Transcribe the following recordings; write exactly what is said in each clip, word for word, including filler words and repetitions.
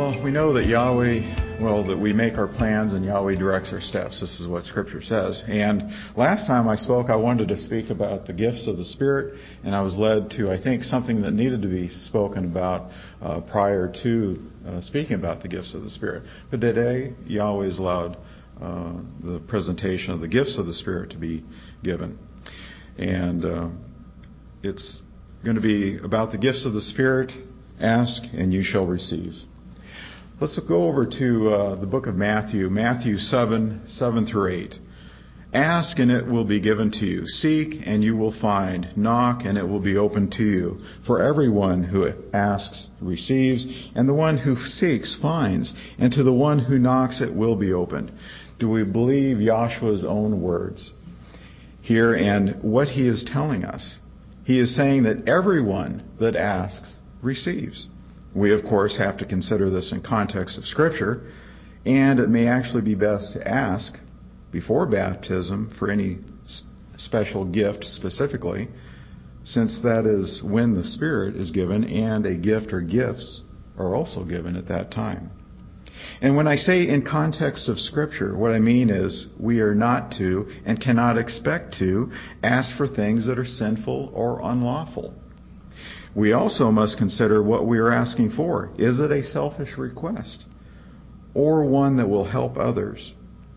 Well, we know that Yahweh, well, that we make our plans and Yahweh directs our steps. This is what Scripture says. And last time I spoke, I wanted to speak about the gifts of the Spirit, and I was led to, I think, something that needed to be spoken about uh, prior to uh, speaking about the gifts of the Spirit. But today, Yahweh has allowed uh, the presentation of the gifts of the Spirit to be given. And uh, it's going to be about the gifts of the Spirit. Ask, and you shall receive. Let's go over to uh, the book of Matthew, Matthew seven, seven through eight. Ask, and it will be given to you. Seek, and you will find. Knock, and it will be opened to you. For everyone who asks receives, and the one who seeks finds, and to the one who knocks it will be opened. Do we believe Yahshua's own words here and what he is telling us? He is saying that everyone that asks receives. We, of course, have to consider this in context of Scripture, and it may actually be best to ask before baptism for any special gift specifically, since that is when the Spirit is given, and a gift or gifts are also given at that time. And when I say in context of Scripture, what I mean is we are not to and cannot expect to ask for things that are sinful or unlawful. We also must consider what we are asking for. Is it a selfish request or one that will help others?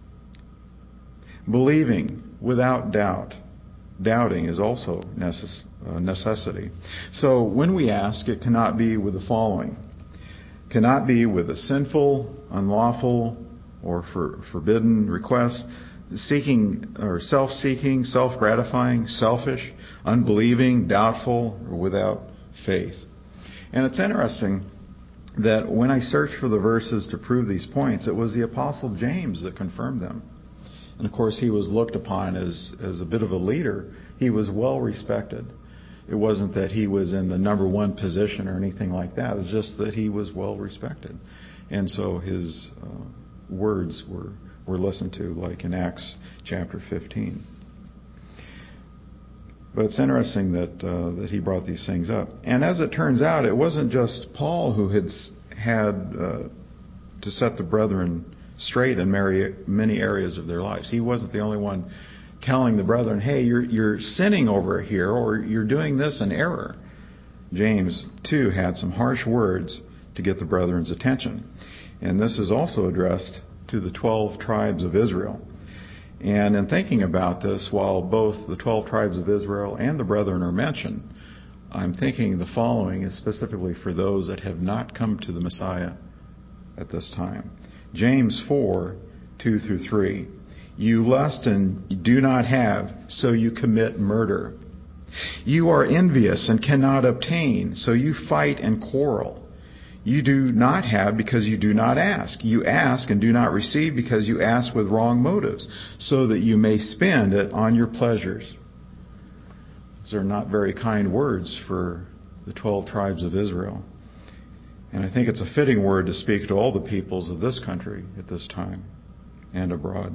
Believing without doubt. Doubting is also necess- a necessity. So when we ask, it cannot be with the following. Cannot be with a sinful, unlawful, or for, forbidden request. Seeking or self-seeking, self-gratifying, selfish, unbelieving, doubtful, or without faith. And it's interesting that when I searched for the verses to prove these points, it was the Apostle James that confirmed them. And of course, he was looked upon as, as a bit of a leader. He was well respected. It wasn't that he was in the number one position or anything like that. It was just that he was well respected. And so his uh, words were, were listened to, like in Acts chapter fifteen. But it's interesting that uh, that he brought these things up. And as it turns out, it wasn't just Paul who had had uh, to set the brethren straight in many areas of their lives. He wasn't the only one telling the brethren, hey, you're you're sinning over here, or you're doing this in error. James, too, had some harsh words to get the brethren's attention. And this is also addressed to the twelve tribes of Israel. And in thinking about this, while both the twelve tribes of Israel and the brethren are mentioned, I'm thinking the following is specifically for those that have not come to the Messiah at this time. James four, two through three. You lust and do not have, so you commit murder. You are envious and cannot obtain, so you fight and quarrel. You do not have because you do not ask. You ask and do not receive because you ask with wrong motives, so that you may spend it on your pleasures. These are not very kind words for the twelve tribes of Israel. And I think it's a fitting word to speak to all the peoples of this country at this time and abroad.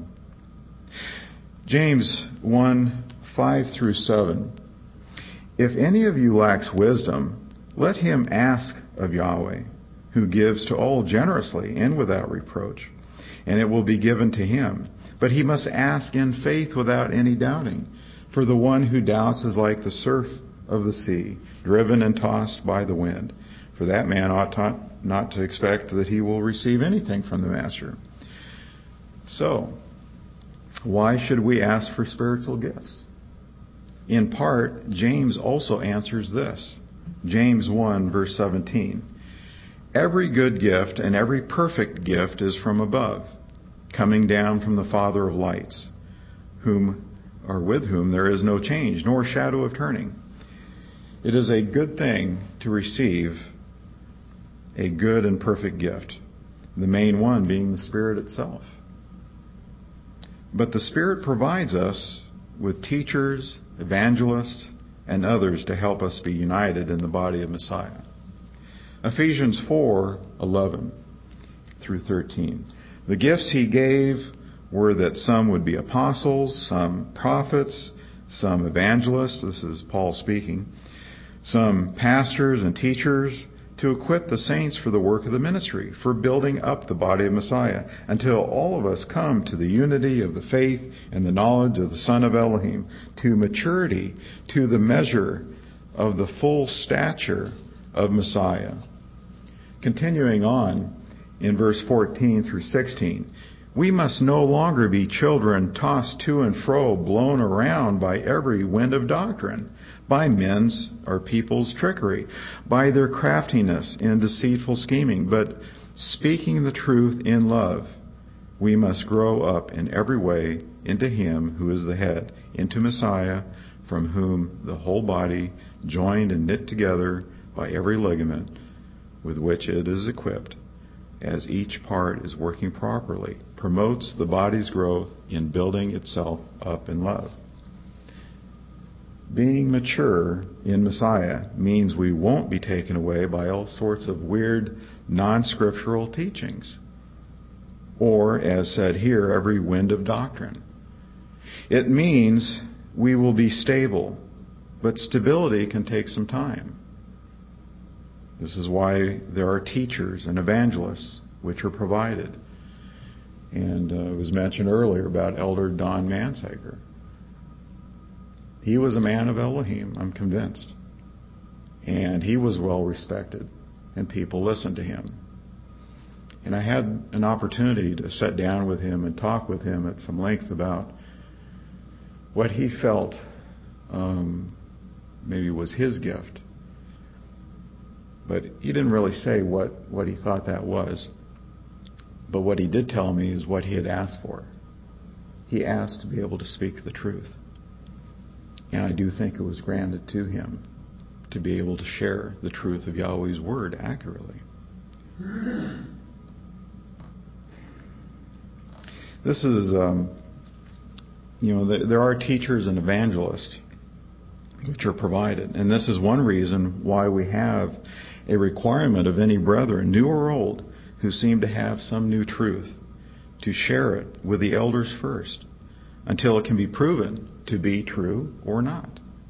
James one, five through seven. If any of you lacks wisdom, let him ask of Yahweh, who gives to all generously and without reproach, and it will be given to him. But he must ask in faith without any doubting. For the one who doubts is like the surf of the sea, driven and tossed by the wind. For that man ought not to expect that he will receive anything from the Master. So, why should we ask for spiritual gifts? In part, James also answers this. James one, verse seventeen. Every good gift and every perfect gift is from above, coming down from the Father of lights, whom or with whom there is no change, nor shadow of turning. It is a good thing to receive a good and perfect gift, the main one being the Spirit itself. But the Spirit provides us with teachers, evangelists, and others to help us be united in the body of Messiah. Ephesians four, eleven through thirteen. The gifts he gave were that some would be apostles, some prophets, some evangelists, this is Paul speaking, some pastors and teachers to equip the saints for the work of the ministry, for building up the body of Messiah, until all of us come to the unity of the faith and the knowledge of the Son of Elohim, to maturity, to the measure of the full stature of Messiah. Continuing on in verse fourteen through sixteen, we must no longer be children tossed to and fro, blown around by every wind of doctrine, by men's or people's trickery, by their craftiness and deceitful scheming, but speaking the truth in love, we must grow up in every way into Him who is the head, into Messiah, from whom the whole body, joined and knit together by every ligament with which it is equipped, as each part is working properly, promotes the body's growth in building itself up in love. Being mature in Messiah means we won't be taken away by all sorts of weird, non-scriptural teachings, or, as said here, every wind of doctrine. It means we will be stable, but stability can take some time. This is why there are teachers and evangelists which are provided. And uh, it was mentioned earlier about Elder Don Mansager. He was a man of Elohim, I'm convinced. And he was well respected, and people listened to him. And I had an opportunity to sit down with him and talk with him at some length about what he felt um, maybe was his gift. But he didn't really say what, what he thought that was. But what he did tell me is what he had asked for. He asked to be able to speak the truth. And I do think it was granted to him to be able to share the truth of Yahweh's Word accurately. This is, um, you know, there are teachers and evangelists which are provided. And this is one reason why we have a requirement of any brethren, new or old, who seem to have some new truth, to share it with the elders first, until it can be proven to be true or not.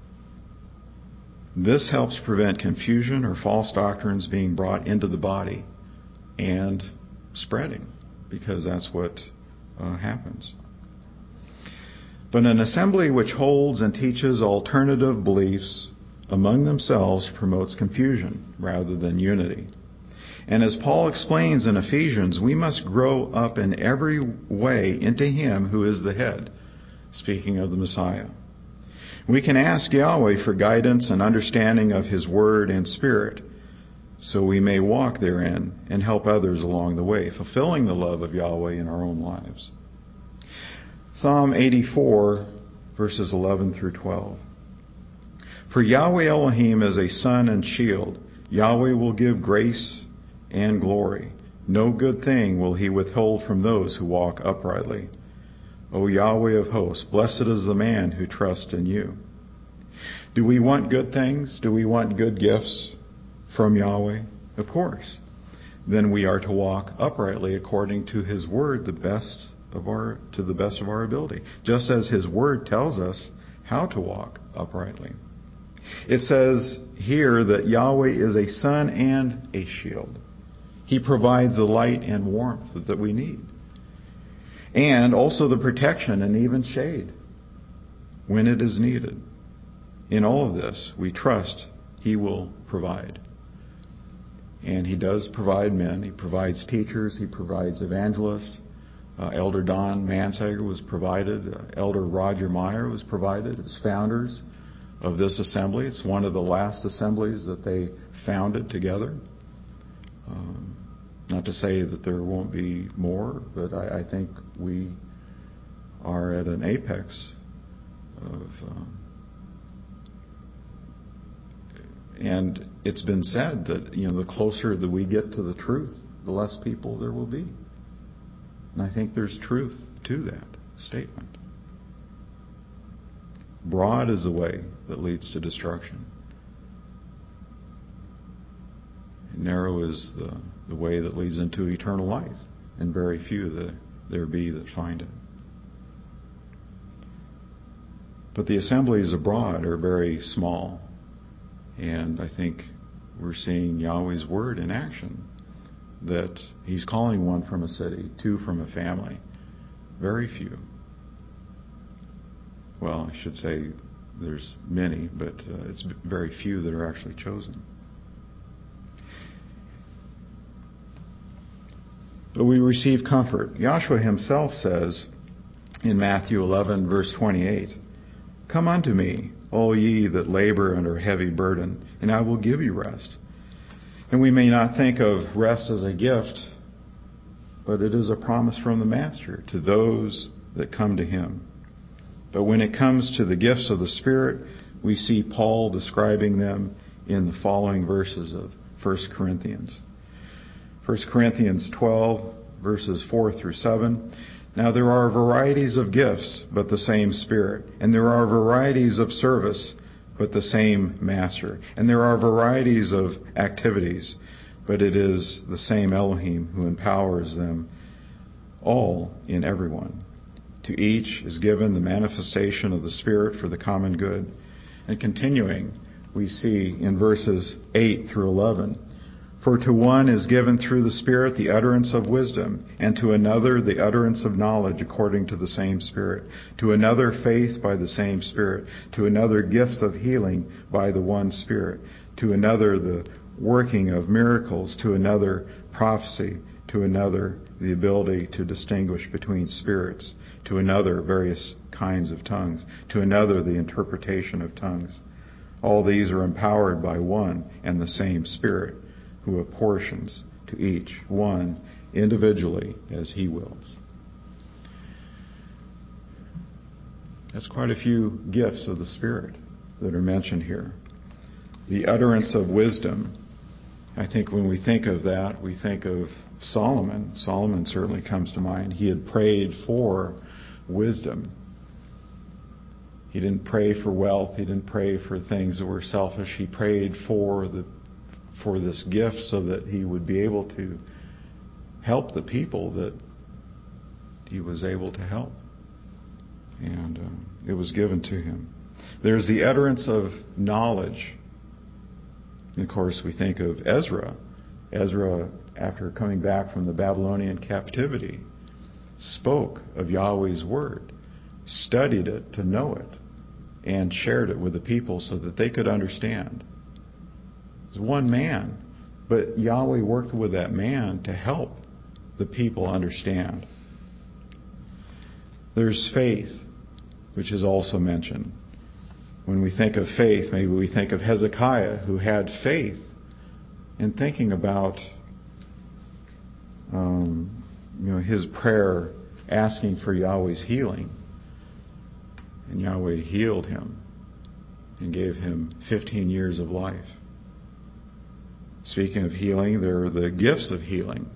This helps prevent confusion or false doctrines being brought into the body and spreading, because that's what uh, happens. But an assembly which holds and teaches alternative beliefs among themselves promotes confusion rather than unity. And as Paul explains in Ephesians, we must grow up in every way into Him who is the head, speaking of the Messiah. We can ask Yahweh for guidance and understanding of His Word and Spirit, so we may walk therein and help others along the way, fulfilling the love of Yahweh in our own lives. Psalm eighty-four, verses eleven through twelve. For Yahweh Elohim is a sun and shield. Yahweh will give grace and glory. No good thing will He withhold from those who walk uprightly. O Yahweh of hosts, blessed is the man who trusts in you. Do we want good things? Do we want good gifts from Yahweh? Of course. Then we are to walk uprightly according to His word, the best of our to the best of our ability, just as His word tells us how to walk uprightly. It says here that Yahweh is a sun and a shield. He provides the light and warmth that we need, and also the protection and even shade when it is needed. In all of this, we trust He will provide. And He does provide men. He provides teachers. He provides evangelists. Uh, Elder Don Mansager was provided. Uh, Elder Roger Meyer was provided as founders of this assembly. It's one of the last assemblies that they founded together. Um, not to say that there won't be more, but I, I think we are at an apex of... Um, and it's been said that, you know, the closer that we get to the truth, the less people there will be. And I think there's truth to that statement. Broad is the way that leads to destruction. Narrow is the, the way that leads into eternal life, and very few that there be that find it. But the assemblies abroad are very small, and I think we're seeing Yahweh's word in action. That he's calling one from a city, two from a family. Very few. Well, I should say there's many, but uh, it's very few that are actually chosen. But we receive comfort. Yahshua himself says in Matthew eleven, verse twenty-eight, "Come unto me, all ye that labor and are heavy burdened, and I will give you rest." And we may not think of rest as a gift, but it is a promise from the Master to those that come to him. But when it comes to the gifts of the Spirit, we see Paul describing them in the following verses of First Corinthians. First Corinthians twelve, verses four through seven. "Now there are varieties of gifts, but the same Spirit. And there are varieties of service, but the same Master. And there are varieties of activities, but it is the same Elohim who empowers them all in everyone. To each is given the manifestation of the Spirit for the common good." And continuing, we see in verses eight through eleven, "For to one is given through the Spirit the utterance of wisdom, and to another the utterance of knowledge according to the same Spirit, to another faith by the same Spirit, to another gifts of healing by the one Spirit, to another the working of miracles, to another prophecy, to another the ability to distinguish between spirits, to another various kinds of tongues, to another the interpretation of tongues. All these are empowered by one and the same Spirit, who apportions to each one individually as he wills." That's quite a few gifts of the Spirit that are mentioned here. The utterance of wisdom. I think when we think of that, we think of Solomon. Solomon certainly comes to mind. He had prayed for wisdom. He didn't pray for wealth. He didn't pray for things that were selfish. He prayed for the for this gift so that he would be able to help the people that he was able to help. And uh, it was given to him. There's the utterance of knowledge. And of course, we think of Ezra. Ezra, after coming back from the Babylonian captivity, spoke of Yahweh's word, studied it to know it, and shared it with the people so that they could understand. It was one man, but Yahweh worked with that man to help the people understand. There's faith, which is also mentioned. When we think of faith, maybe we think of Hezekiah, who had faith in thinking about um, you know, his prayer asking for Yahweh's healing. And Yahweh healed him and gave him fifteen years of life. Speaking of healing, there are the gifts of healing.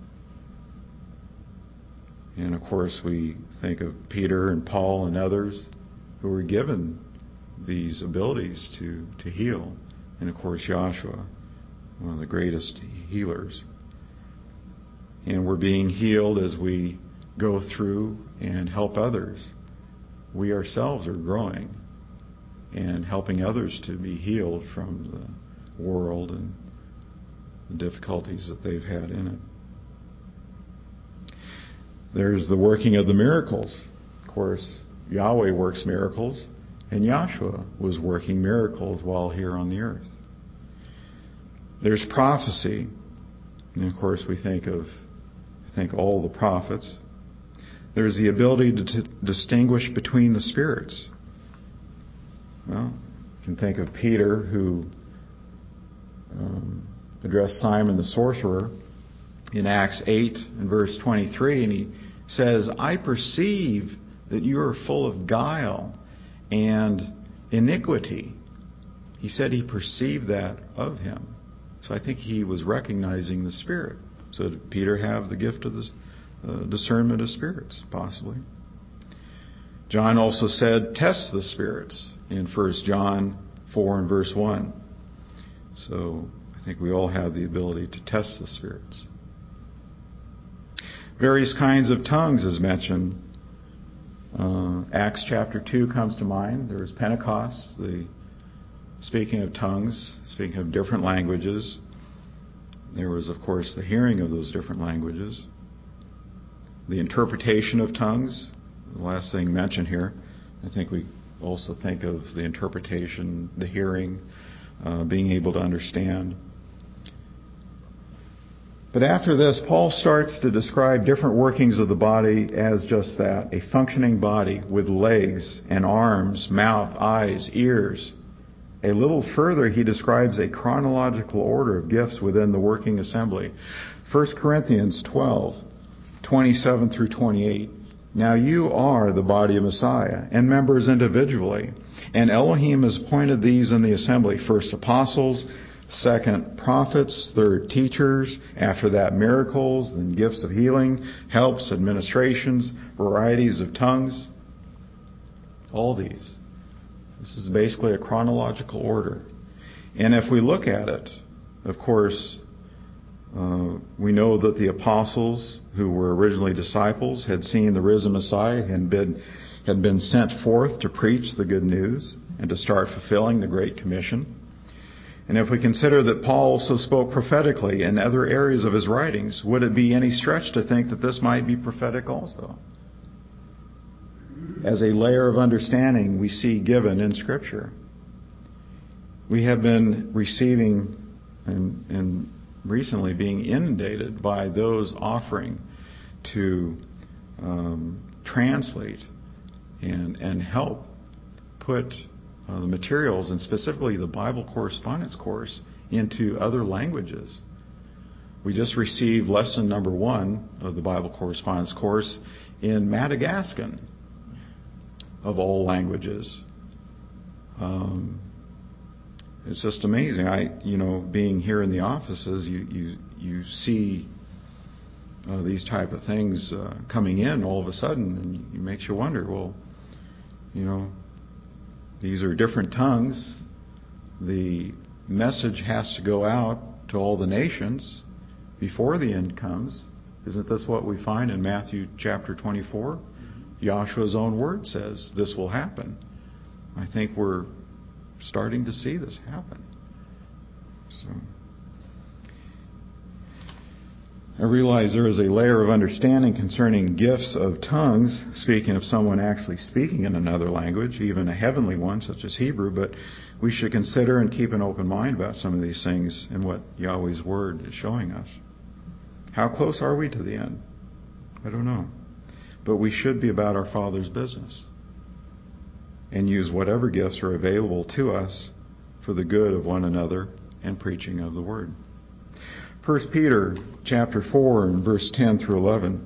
And of course, we think of Peter and Paul and others who were given these abilities to, to heal. And of course, Yahshua, one of the greatest healers. And we're being healed as we go through and help others. We ourselves are growing and helping others to be healed from the world and the difficulties that they've had in it. There's the working of the miracles. Of course, Yahweh works miracles, and Yahshua was working miracles while here on the earth. There's prophecy. And of course, we think of, I think, all the prophets. There's the ability to t- distinguish between the spirits. Well, you can think of Peter, who um, addressed Simon the sorcerer in Acts eight and verse twenty-three, and he says, "I perceive that you are full of guile and iniquity." He said he perceived that of him. So I think he was recognizing the Spirit. So did Peter have the gift of the uh, discernment of spirits? Possibly. John also said, "Test the spirits," in First John four and verse one. So I think we all have the ability to test the spirits. Various kinds of tongues is mentioned. Uh, Acts chapter two comes to mind. There's Pentecost, the speaking of tongues, speaking of different languages. There was, of course, the hearing of those different languages, the interpretation of tongues, the last thing mentioned here. I think we also think of the interpretation, the hearing, uh, being able to understand. But after this, Paul starts to describe different workings of the body as just that, a functioning body with legs and arms, mouth, eyes, ears. A little further, he describes a chronological order of gifts within the working assembly. First Corinthians twelve, twenty-seven through twenty-eight. Now you are the body of Messiah, and members individually. And Elohim has appointed these in the assembly, first apostles, second prophets, third teachers, after that miracles, then gifts of healing, helps, administrations, varieties of tongues. All these. This is basically a chronological order. And if we look at it, of course, uh, we know that the apostles, who were originally disciples, had seen the risen Messiah and been, had been sent forth to preach the good news and to start fulfilling the Great Commission. And if we consider that Paul also spoke prophetically in other areas of his writings, would it be any stretch to think that this might be prophetic also? As a layer of understanding we see given in Scripture. We have been receiving and, and recently being inundated by those offering to um, translate and, and help put uh, the materials, and specifically the Bible correspondence course, into other languages. We just received lesson number one of the Bible correspondence course in Madagascan, of all languages. Um, it's just amazing. I, you know, being here in the offices, you you you see uh, these type of things uh, coming in all of a sudden, and it makes you wonder. Well, you know, these are different tongues. The message has to go out to all the nations before the end comes. Isn't this what we find in Matthew chapter twenty-four? Yahshua's own word says this will happen. I think we're starting to see this happen. So I realize there is a layer of understanding concerning gifts of tongues, speaking of someone actually speaking in another language, even a heavenly one such as Hebrew, but we should consider and keep an open mind about some of these things and what Yahweh's word is showing us. How close are we to the end? I don't know. But we should be about our Father's business and use whatever gifts are available to us for the good of one another and preaching of the Word. First Peter chapter four and verse ten through eleven.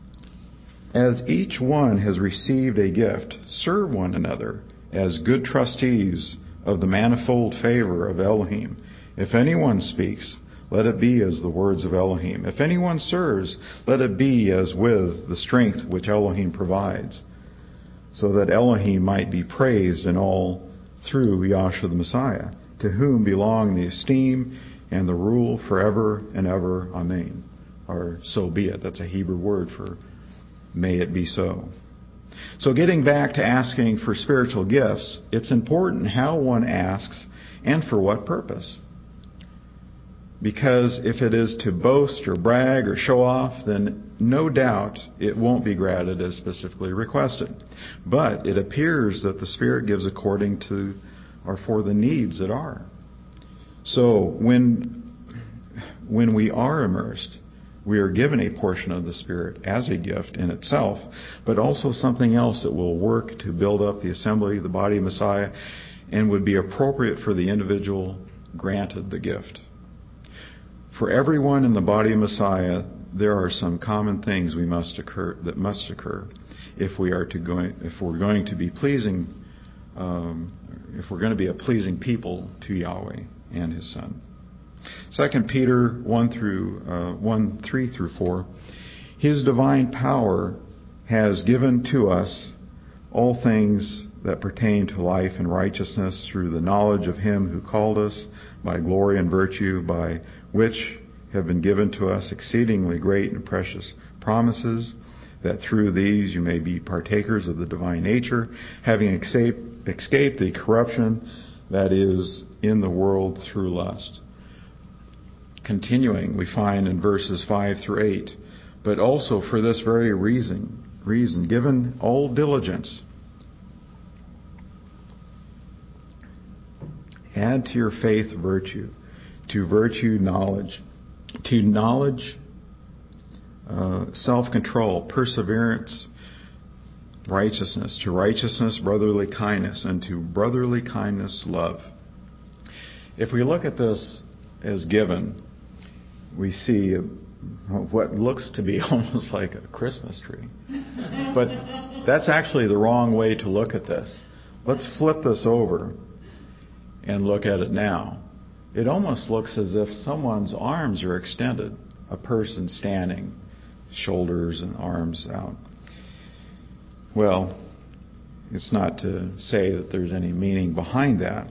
As each one has received a gift, serve one another as good trustees of the manifold favor of Elohim. If anyone speaks, let it be as the words of Elohim. If anyone serves, let it be as with the strength which Elohim provides, so that Elohim might be praised in all through Yahshua the Messiah, to whom belong the esteem and the rule forever and ever. Amen. Or so be it. That's a Hebrew word for may it be so. So getting back to asking for spiritual gifts, it's important how one asks and for what purpose. Because if it is to boast or brag or show off, then no doubt it won't be granted as specifically requested. But it appears that the Spirit gives according to or for the needs that are. So when when we are immersed, we are given a portion of the Spirit as a gift in itself, but also something else that will work to build up the assembly, the body of Messiah, and would be appropriate for the individual granted the gift. For everyone in the body of Messiah, there are some common things we must occur that must occur if we are to going if we're going to be pleasing, um, if we're going to be a pleasing people to Yahweh and His Son. Second Peter one through uh, one three through four. His divine power has given to us all things that pertain to life and righteousness through the knowledge of Him who called us by glory and virtue, by which have been given to us exceedingly great and precious promises, that through these you may be partakers of the divine nature, having escaped, escaped the corruption that is in the world through lust. continuing, we find in verses five through eight, but also for this very reason, reason, given all diligence, add to your faith virtue, to virtue knowledge, to knowledge uh, self-control, perseverance, righteousness, to righteousness brotherly kindness, and to brotherly kindness love. If we look at this as given, we see what looks to be almost like a Christmas tree. But that's actually the wrong way to look at this. Let's flip this over and look at it now. It almost looks as if someone's arms are extended, a person standing, shoulders and arms out. Well, it's not to say that there's any meaning behind that.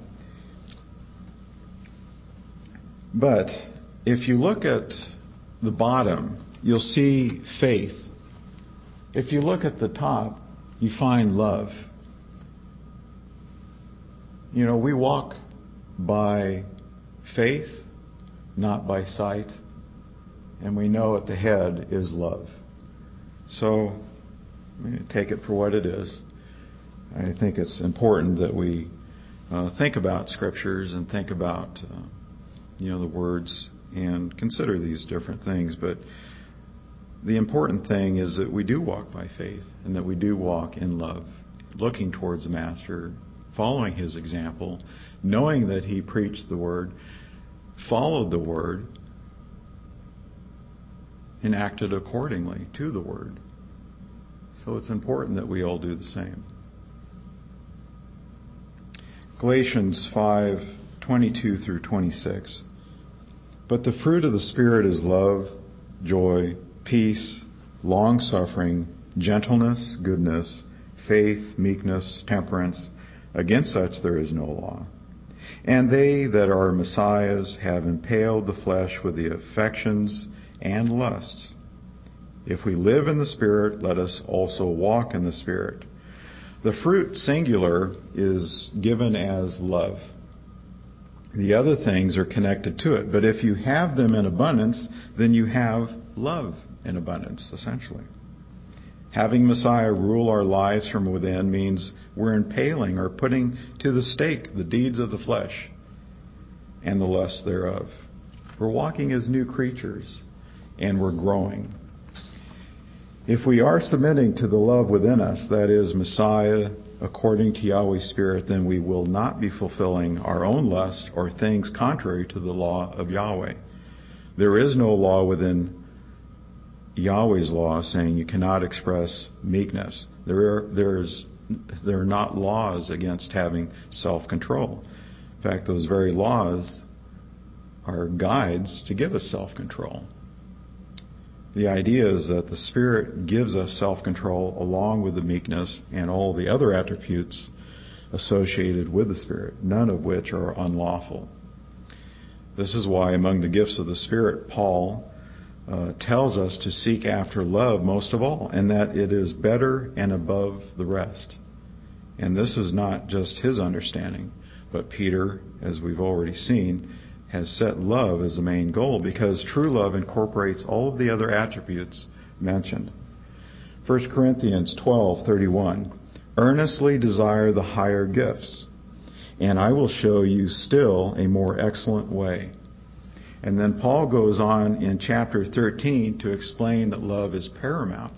But if you look at the bottom, you'll see faith. If you look at the top, you find love. You know, we walk by faith, not by sight, and we know at the head is love. So, take it for what it is. I think it's important that we uh, think about scriptures and think about, uh, you know, the words and consider these different things. But the important thing is that we do walk by faith and that we do walk in love, looking towards the Master, following His example, knowing that He preached the Word, followed the Word, and acted accordingly to the Word. So it's important that we all do the same. Galatians five twenty-two through twenty-six. But the fruit of the Spirit is love, joy, peace, long-suffering, gentleness, goodness, faith, meekness, temperance. Against such there is no law. And they that are Messiahs have impaled the flesh with the affections and lusts. If we live in the Spirit, let us also walk in the Spirit. The fruit, singular, is given as love. The other things are connected to it. But if you have them in abundance, then you have love in abundance, essentially. Having Messiah rule our lives from within means we're impaling or putting to the stake the deeds of the flesh and the lusts thereof. We're walking as new creatures, and we're growing. If we are submitting to the love within us, that is Messiah, according to Yahweh's Spirit, then we will not be fulfilling our own lust or things contrary to the law of Yahweh. There is no law within Yahweh's law saying you cannot express meekness. There are, there's, there are not laws against having self-control. In fact, those very laws are guides to give us self-control. The idea is that the Spirit gives us self-control along with the meekness and all the other attributes associated with the Spirit, none of which are unlawful. This is why among the gifts of the Spirit, Paul uh, tells us to seek after love most of all, and that it is better and above the rest. And this is not just his understanding, but Peter, as we've already seen, has set love as the main goal, because true love incorporates all of the other attributes mentioned. First Corinthians twelve thirty-one. Earnestly desire the higher gifts, and I will show you still a more excellent way. And then Paul goes on in chapter thirteen to explain that love is paramount.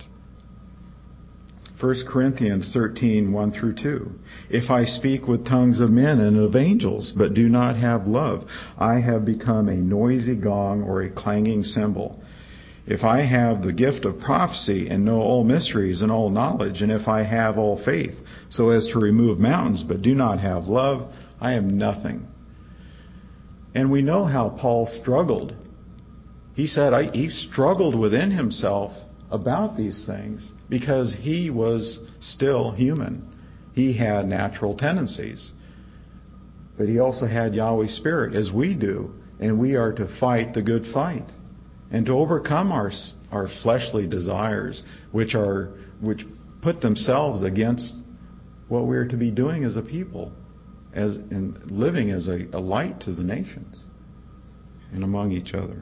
First Corinthians thirteen, one through two. If I speak with tongues of men and of angels, but do not have love, I have become a noisy gong or a clanging cymbal. If I have the gift of prophecy and know all mysteries and all knowledge, and if I have all faith so as to remove mountains, but do not have love, I am nothing. And we know how Paul struggled. He said I, he struggled within himself about these things because he was still human. He had natural tendencies. But he also had Yahweh's Spirit, as we do, and we are to fight the good fight and to overcome our our fleshly desires, which are which put themselves against what we are to be doing as a people, as in living as a, a light to the nations. and among each other.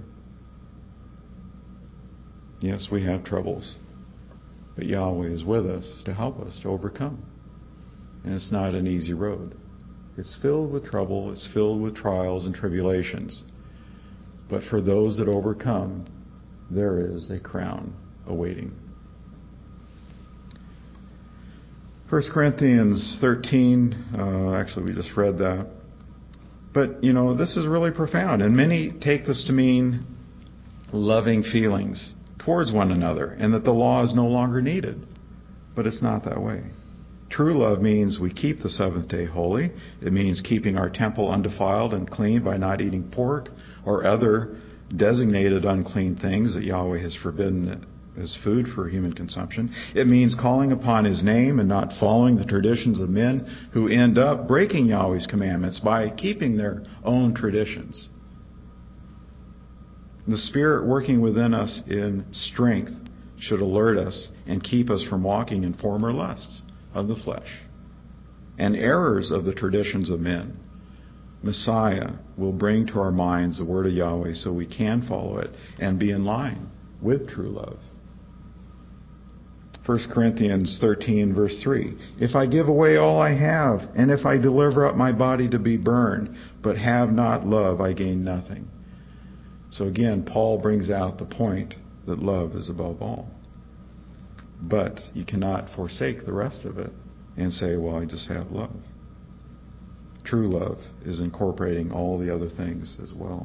Yes, we have troubles, but Yahweh is with us to help us to overcome. And it's not an easy road. It's filled with trouble, it's filled with trials and tribulations. But for those that overcome, there is a crown awaiting. First Corinthians thirteen, uh, actually we just read that. But, you know, this is really profound. And many take this to mean loving feelings towards one another and that the law is no longer needed. But it's not that way. True love means we keep the seventh day holy. It means keeping our temple undefiled and clean by not eating pork or other designated unclean things that Yahweh has forbidden as food for human consumption. It means calling upon His name and not following the traditions of men who end up breaking Yahweh's commandments by keeping their own traditions. The Spirit working within us in strength should alert us and keep us from walking in former lusts of the flesh and errors of the traditions of men. Messiah will bring to our minds the word of Yahweh so we can follow it and be in line with true love. First Corinthians thirteen verse three. If I give away all I have, and if I deliver up my body to be burned, but have not love, I gain nothing. So again, Paul brings out the point that love is above all. But you cannot forsake the rest of it and say, well, I just have love. True love is incorporating all the other things as well.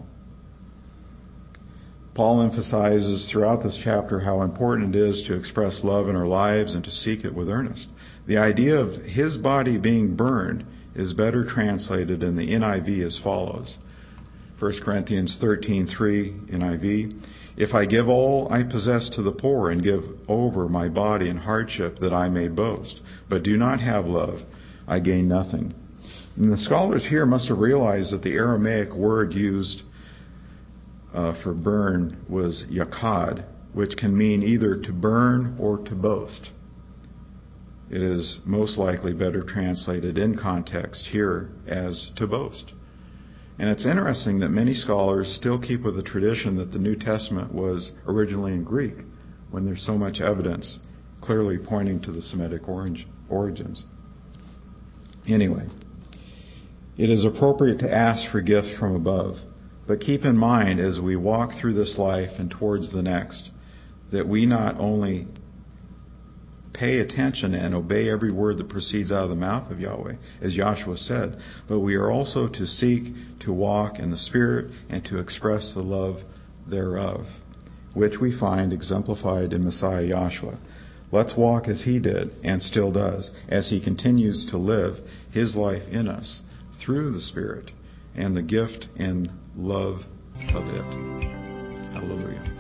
Paul emphasizes throughout this chapter how important it is to express love in our lives and to seek it with earnest. The idea of his body being burned is better translated in the N I V as follows. First Corinthians thirteen three N I V. If I give all I possess to the poor and give over my body in hardship that I may boast, but do not have love, I gain nothing. And the scholars here must have realized that the Aramaic word used uh, for burn was yakad, which can mean either to burn or to boast. It is most likely better translated in context here as to boast. And it's interesting that many scholars still keep with the tradition that the New Testament was originally in Greek, when there's so much evidence clearly pointing to the Semitic origins. Anyway, it is appropriate to ask for gifts from above, but keep in mind as we walk through this life and towards the next, that we not only pay attention and obey every word that proceeds out of the mouth of Yahweh, as Joshua said, but we are also to seek to walk in the Spirit and to express the love thereof, which we find exemplified in Messiah Joshua. Let's walk as He did and still does, as He continues to live His life in us through the Spirit and the gift and love of it. Hallelujah.